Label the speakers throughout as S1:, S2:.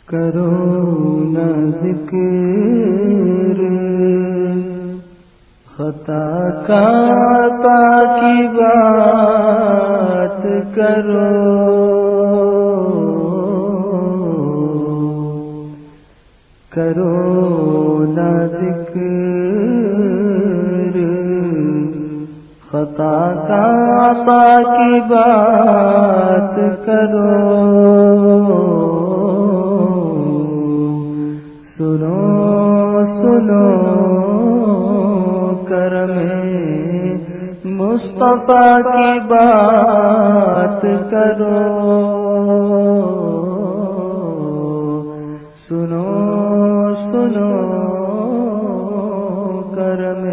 S1: کرو نہ ذکر خطا کا کی بات کرو، کرو نہ ذکر خطا کا کی بات کرو، سنو سنو کرم مصطفیٰ کی بات کرو، سنو سنو کرم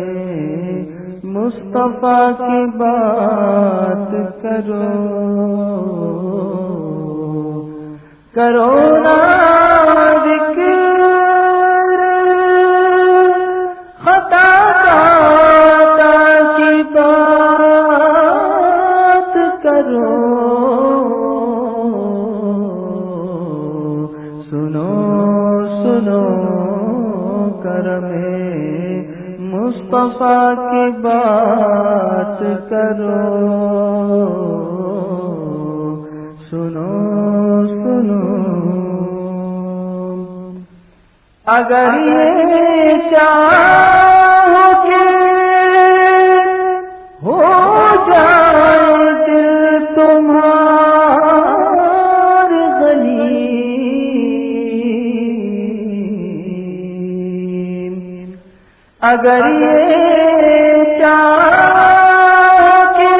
S1: مصطفیٰ کی بات کرو، کرو نا ذکر خطا کی بات کرو، سنو سنو کرم مصطفیٰ کی بات کرو، سنو سنو اگر یہ چاہو کہ ہو جائے دل تمہارے غلیم، اگر یہ چاہو کہ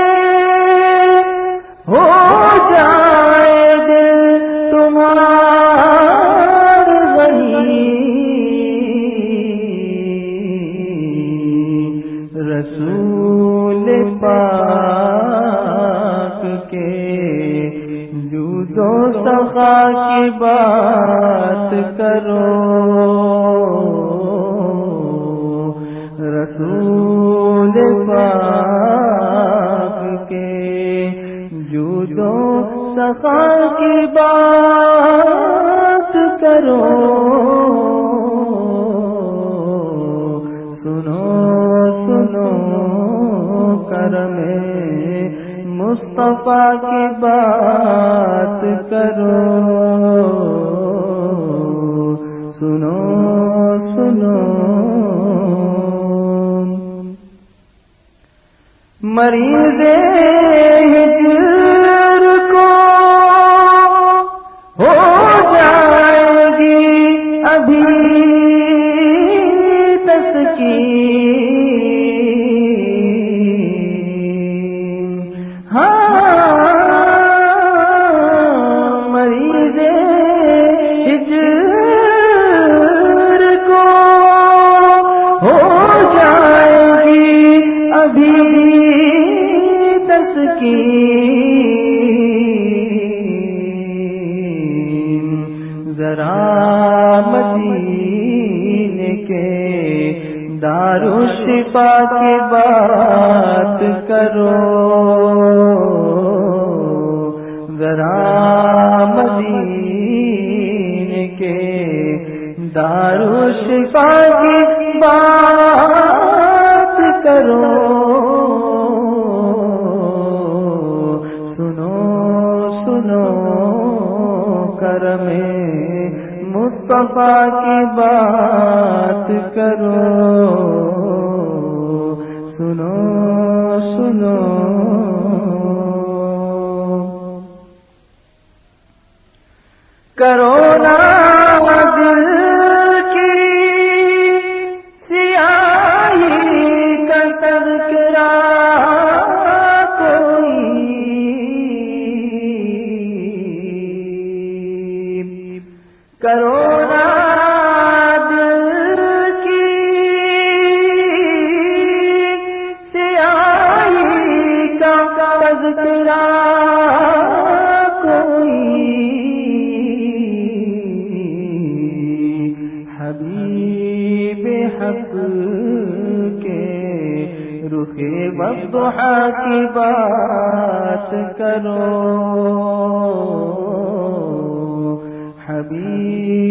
S1: ہو جائے دل تمہارے غلیم، رسول پاک کے جود و سخا کی بات کرو، رسول پاک کے جود و سخا کی بات کرو، سنو سنو کرم مصطفیٰ کی بات کرو، سنو سنو مریض ہجر کو ہو جائے گی ابھی تسکین، ہاں مریض ہجر کو ہو جائے گی ابھی تسکین، ذرا مدینے کے دارالشفا کی بات کرو، ذرا مدینے کے دارالشفا کی بات کرو، کرم مصطفیٰ کی بات کرو، سنو سنو کرو نا دل کی سیاہی کا تذکرہ کرو نا دل کی سیاہی کا تذکرہ کوئی، حبیب حق کے رخ والضحا کی بات کرو، حبیب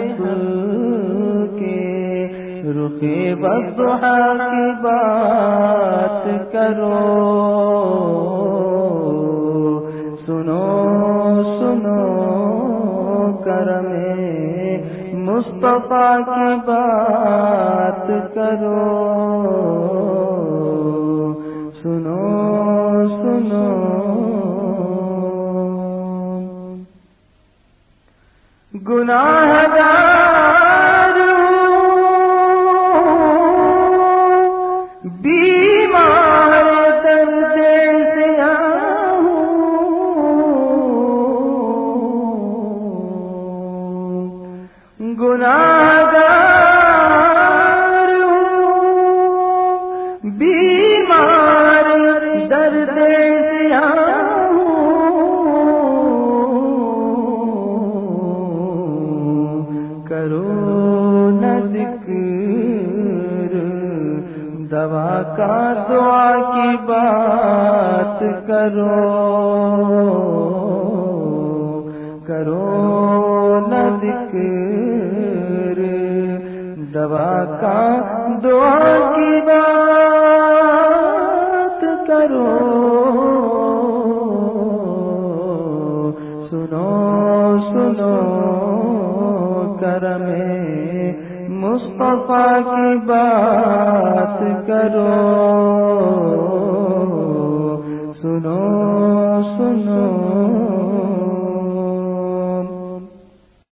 S1: حق کے رخ والضحیٰ کی بات کرو، سنو سنو کرم مصطفیٰ کی بات کرو، سنو سنو گناہگار بیمار درد سیاہ گناہگار بیمار درد سیاہ کرو نہ ذکر دوا کا دعا کی بات کرو، کرو نہ ذکر دوا کا دعا کی بات کرو، سنو سنو کرم مصطفیٰ کی بات کرو، سنو سنو